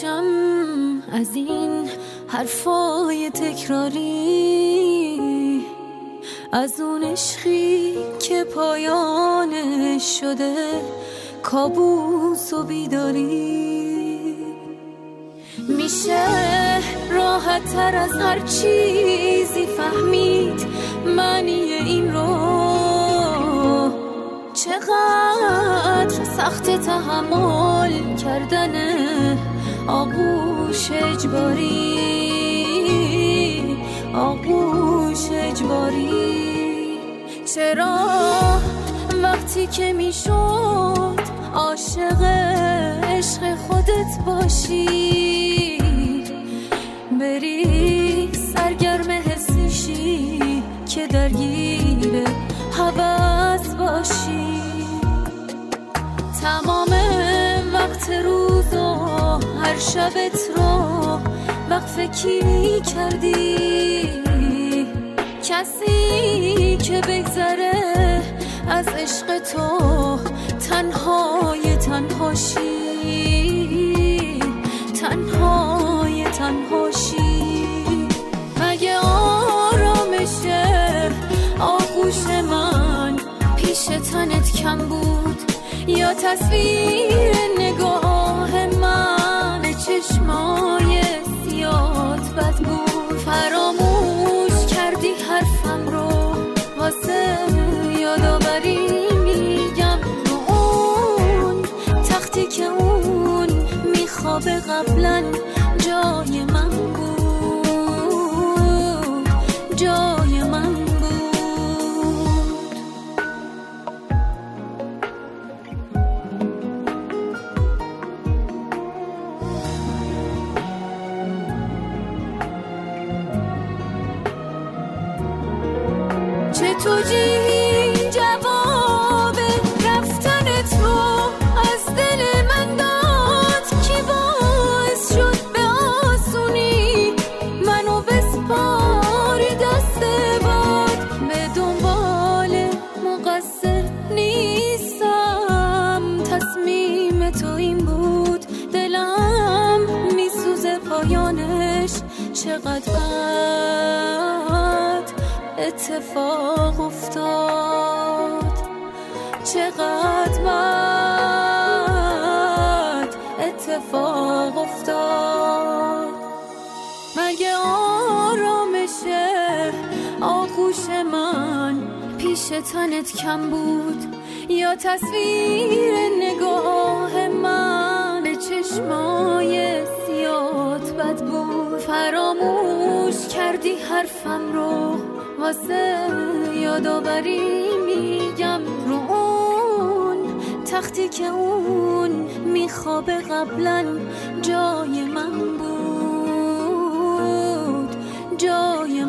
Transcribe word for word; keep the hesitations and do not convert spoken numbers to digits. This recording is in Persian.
بشم از این حرفای تکراری، از اون عشقی که پایانش شده کابوس و بیداری. میشه راحت تر از هر چیزی فهمید معنی این رو، چقدر سخت تحمل کردن آغوش اجباری، آغوش اجباری. چرا وقتی که میشد عاشق عشق خودت باشی، بری سرگرم حسیشی که درگیر هوس باشی، تمام وقت روز و هر شبت رو وقف کی کردی؟ کسی که بگذره از عشق تو تنهای تنهاشی، تنهای تنهاشی. مگه آرامشه آغوش من پیش تنت کم بود، یا تصویر نگاه من چشمای سیات بد بود؟ فراموش کردی حرفم رو واسه یادآوری میگم رو اون تختی که اون میخوابه قبلا جای من بود، جای من بود. چه توجیهی جواب رفتنت رو از دل من داد؟ کی باعث شد به آسونی منو بسپاری دست باد؟ به دنبال مقصر نیستم، تصمیم تو این بود، دلم میسوزه پایانش چقدر بد اتفاق افتاد، چقدر بد اتفاق افتاد. مگه آرامشه آغوش من پیش تنت کم بود، یا تصویر نگاه من به چشمای سیات بد بود؟ فراموش کردی حرفم رو واسه یادآوری میگم رو اون تختی که اون میخوابه قبلا جای من بود، جای